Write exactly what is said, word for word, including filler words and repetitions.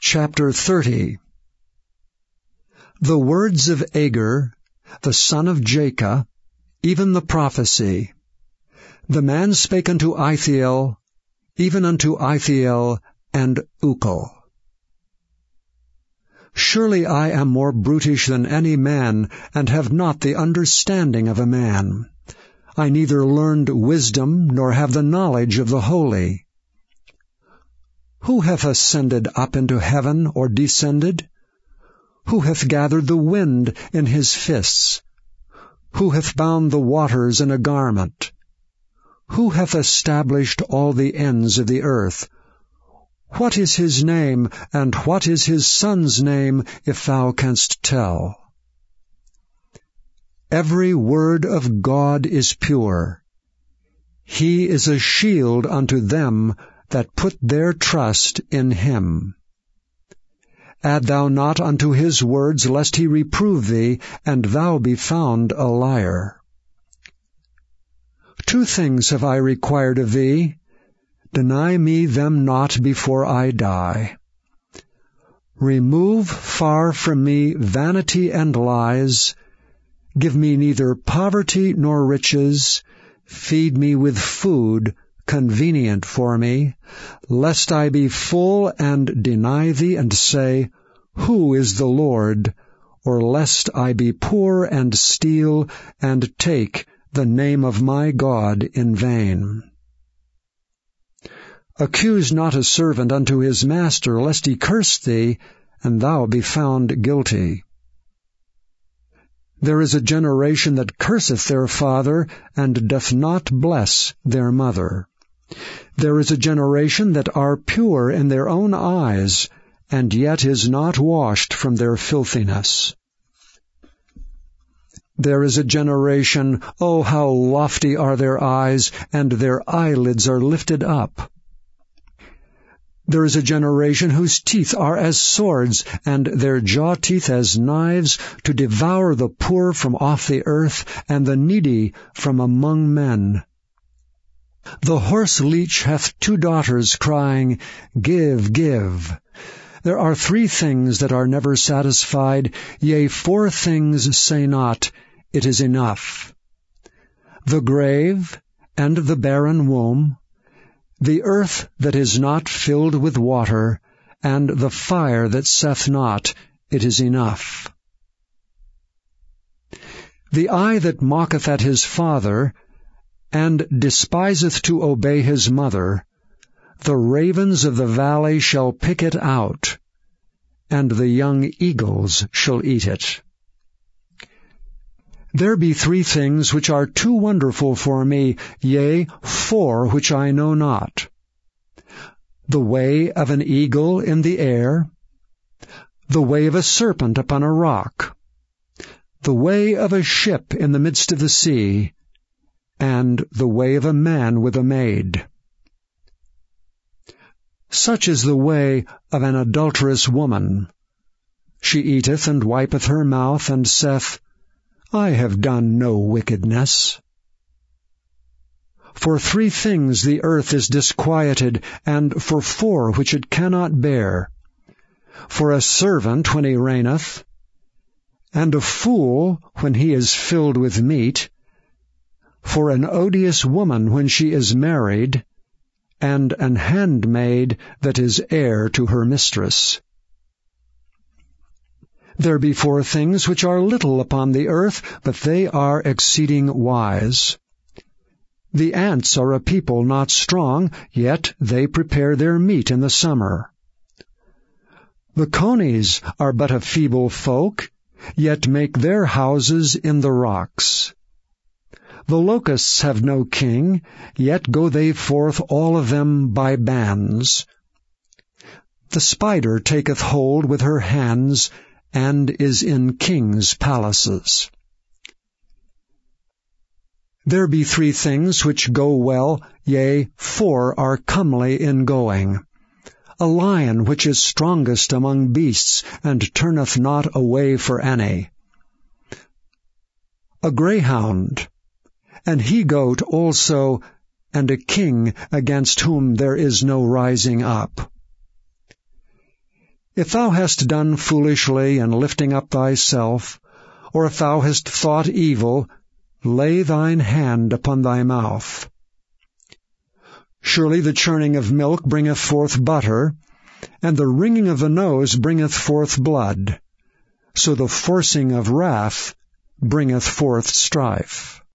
Chapter thirty. The words of Agur, the son of Jacob, even the prophecy. The man spake unto Ithiel, even unto Ithiel and Ucal. Surely I am more brutish than any man, and have not the understanding of a man. I neither learned wisdom, nor have the knowledge of the holy. Who hath ascended up into heaven, or descended? Who hath gathered the wind in his fists? Who hath bound the waters in a garment? Who hath established all the ends of the earth? What is his name, and what is his son's name, if thou canst tell? Every word of God is pure. He is a shield unto them that put their trust in him. Add thou not unto his words, lest he reprove thee, and thou be found a liar. Two things have I required of thee. Deny me them not before I die. Remove far from me vanity and lies. Give me neither poverty nor riches. Feed me with food convenient for me, lest I be full and deny thee and say, Who is the Lord? Or lest I be poor and steal and take the name of my God in vain. Accuse not a servant unto his master, lest he curse thee, and thou be found guilty. There is a generation that curseth their father, and doth not bless their mother. There is a generation that are pure in their own eyes, and yet is not washed from their filthiness. There is a generation, oh, how lofty are their eyes, and their eyelids are lifted up. There is a generation whose teeth are as swords, and their jaw teeth as knives, to devour the poor from off the earth, and the needy from among men. The horse leech hath two daughters, crying, Give, give. There are three things that are never satisfied, yea, four things say not, It is enough. The grave, and the barren womb, the earth that is not filled with water, and the fire that saith not, It is enough. The eye that mocketh at his father, and despiseth to obey his mother, the ravens of the valley shall pick it out, and the young eagles shall eat it. There be three things which are too wonderful for me, yea, four which I know not. The way of an eagle in the air, the way of a serpent upon a rock, the way of a ship in the midst of the sea, and the way of a man with a maid. Such is the way of an adulterous woman. She eateth and wipeth her mouth, and saith, I have done no wickedness. For three things the earth is disquieted, and for four which it cannot bear. For a servant when he reigneth, and a fool when he is filled with meat, for an odious woman when she is married, and an handmaid that is heir to her mistress. There be four things which are little upon the earth, but they are exceeding wise. The ants are a people not strong, yet they prepare their meat in the summer. The conies are but a feeble folk, yet make their houses in the rocks. The locusts have no king, yet go they forth all of them by bands. The spider taketh hold with her hands, and is in kings' palaces. There be three things which go well, yea, four are comely in going. A lion which is strongest among beasts, and turneth not away for any. A greyhound, an he-goat also, and a king against whom there is no rising up. If thou hast done foolishly in lifting up thyself, or if thou hast thought evil, lay thine hand upon thy mouth. Surely the churning of milk bringeth forth butter, and the wringing of the nose bringeth forth blood. So the forcing of wrath bringeth forth strife.